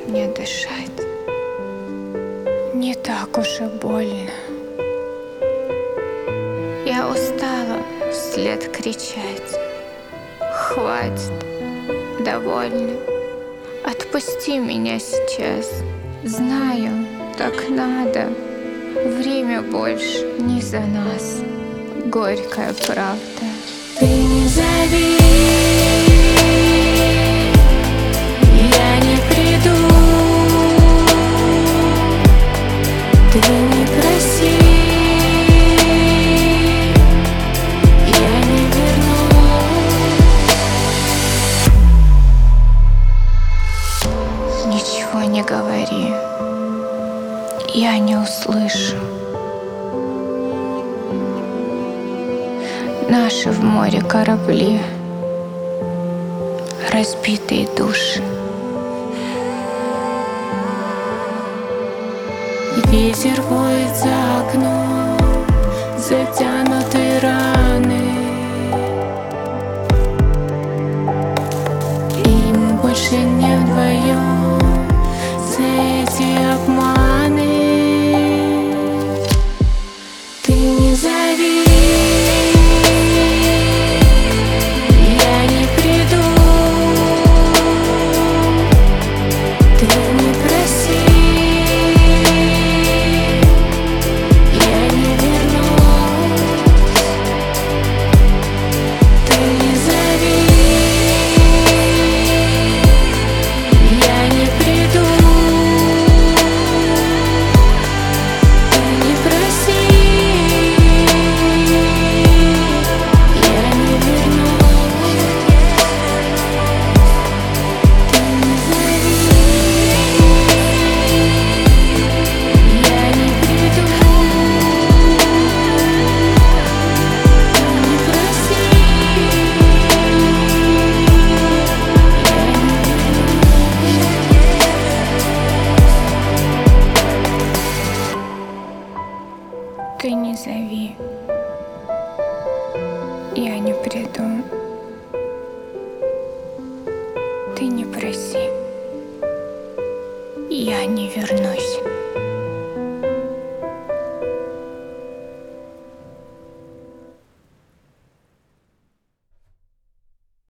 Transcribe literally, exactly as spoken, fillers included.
мне дышать. Не так уж и больно. Я устала вслед кричать. Хватит, довольно. Отпусти меня сейчас. Знаю, так надо. Время больше не за нас. Горькая правда. Ты не зови, я не приду. Ты не проси, я не вернусь. Ничего не говори, я не услышу. Наши в море корабли, разбитые души. Ветер воет за окном, затянуты раны. И мы больше не вдвоем за эти обманы. Ты не зови, я не приду. Ты не проси, я не вернусь. Ты не зови, я не приду. Ты не проси, я не вернусь. Ты не зови, я не приду. Ты не проси, Ты не зови, я не приду. Ты не проси, я не вернусь.